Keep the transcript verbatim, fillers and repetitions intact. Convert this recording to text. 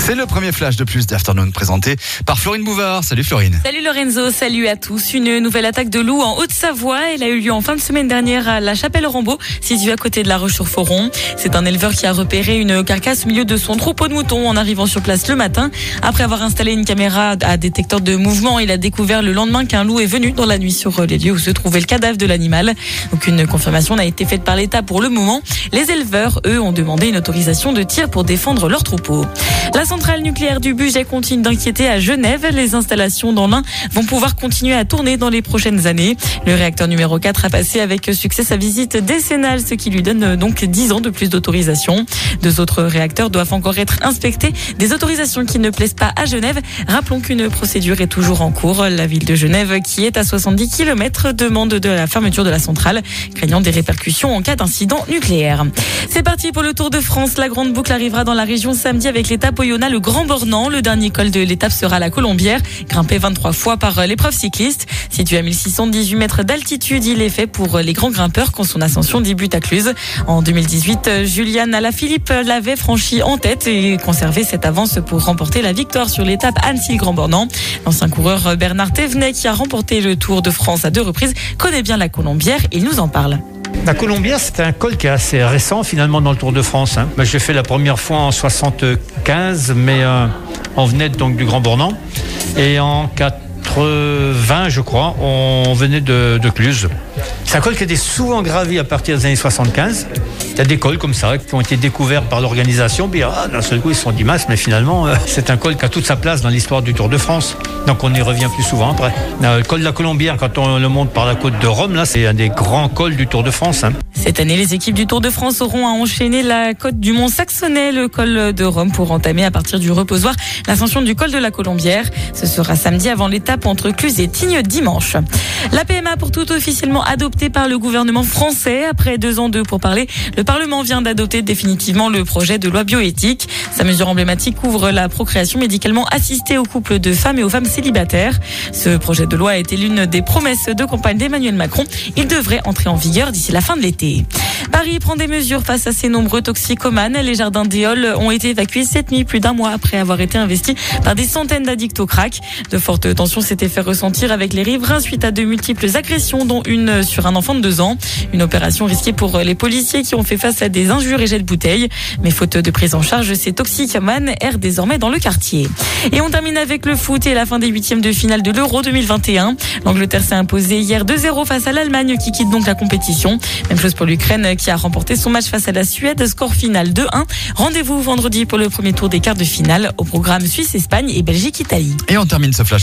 C'est le premier flash de plus d'Afternoon présenté par Florine Bouvard. Salut Florine. Salut Lorenzo, salut à tous. Une nouvelle attaque de loup en Haute-Savoie. Elle a eu lieu en fin de semaine dernière à la Chapelle-Rambaud, située à côté de la Roche-sur-Foron. C'est un éleveur qui a repéré une carcasse au milieu de son troupeau de moutons en arrivant sur place le matin. Après avoir installé une caméra à détecteur de mouvement, il a découvert le lendemain qu'un loup est venu dans la nuit sur les lieux où se trouvait le cadavre de l'animal. Aucune confirmation n'a été faite par l'État pour le moment. Les éleveurs, eux, ont demandé une autorisation de tir pour défendre leur troupeau. La centrale nucléaire du Bugey continue d'inquiéter à Genève. Les installations dans l'Ain vont pouvoir continuer à tourner dans les prochaines années. Le réacteur numéro quatre a passé avec succès sa visite décennale, ce qui lui donne donc dix ans de plus d'autorisation. Deux autres réacteurs doivent encore être inspectés. Des autorisations qui ne plaisent pas à Genève. Rappelons qu'une procédure est toujours en cours. La ville de Genève, qui est à soixante-dix kilomètres, demande de la fermeture de la centrale, craignant des répercussions en cas d'incident nucléaire. C'est parti pour le Tour de France. La grande boucle arrivera dans la région samedi avec l'étape Oyonnax, le Grand Bornand. Le dernier col de l'étape sera la Colombière, grimpé vingt-trois fois par l'épreuve cycliste. Situé à mille six cent dix-huit mètres d'altitude, il est fait pour les grands grimpeurs quand son ascension débute à Cluse. En deux mille dix-huit, Julian Alaphilippe l'avait franchi en tête et conservé cette avance pour remporter la victoire sur l'étape Annecy-Grand Bornand. L'ancien coureur Bernard Thévenet, qui a remporté le Tour de France à deux reprises, connaît bien la Colombière. Il nous en parle. La Colombière, c'est un col qui est assez récent finalement dans le Tour de France. Hein. Ben, je l'ai fait la première fois en soixante-quinze, mais euh, on venait donc du Grand Bornand. Et en quatre-vingts, je crois, on venait de, de Cluse. C'est un col qui a été souvent gravi à partir des années soixante-quinze. Il y a des cols comme ça qui ont été découverts par l'organisation. Puis ah, d'un seul coup, ils se sont dit mince, mais finalement, euh, c'est un col qui a toute sa place dans l'histoire du Tour de France. Donc on y revient plus souvent après. Euh, le col de la Colombière, quand on le monte par la côte de Rome, là, c'est un des grands cols du Tour de France. Hein. Cette année, les équipes du Tour de France auront à enchaîner la côte du Mont Saxonnet, le col de Rome, pour entamer à partir du reposoir l'ascension du col de la Colombière. Ce sera samedi avant l'étape entre Cluse et Tignes dimanche. La P M A pour toutes officiellement adoptée par le gouvernement français. Après deux ans de pourparlers, le Parlement vient d'adopter définitivement le projet de loi bioéthique. Sa mesure emblématique couvre la procréation médicalement assistée aux couples de femmes et aux femmes célibataires. Ce projet de loi a été l'une des promesses de campagne d'Emmanuel Macron. Il devrait entrer en vigueur d'ici la fin de l'été. Paris prend des mesures face à ses nombreux toxicomanes. Les jardins d'Éole ont été évacués cette nuit, plus d'un mois après avoir été investis par des centaines d'addicts au crack. De fortes tensions s'étaient fait ressentir avec les riverains suite à de multiples agressions, dont une sur un enfant de deux ans. Une opération risquée pour les policiers qui ont fait face à des injures et jets de bouteilles. Mais faute de prise en charge, ces toxicomanes errent désormais dans le quartier. Et on termine avec le foot et la fin des huitièmes de finale de l'Euro deux mille vingt et un. L'Angleterre s'est imposée hier deux zéro face à l'Allemagne qui quitte donc la compétition. Même chose pour l'Ukraine qui a remporté son match face à la Suède. Score final deux un. Rendez-vous vendredi pour le premier tour des quarts de finale. Au programme Suisse-Espagne et Belgique-Italie. Et on termine ce flash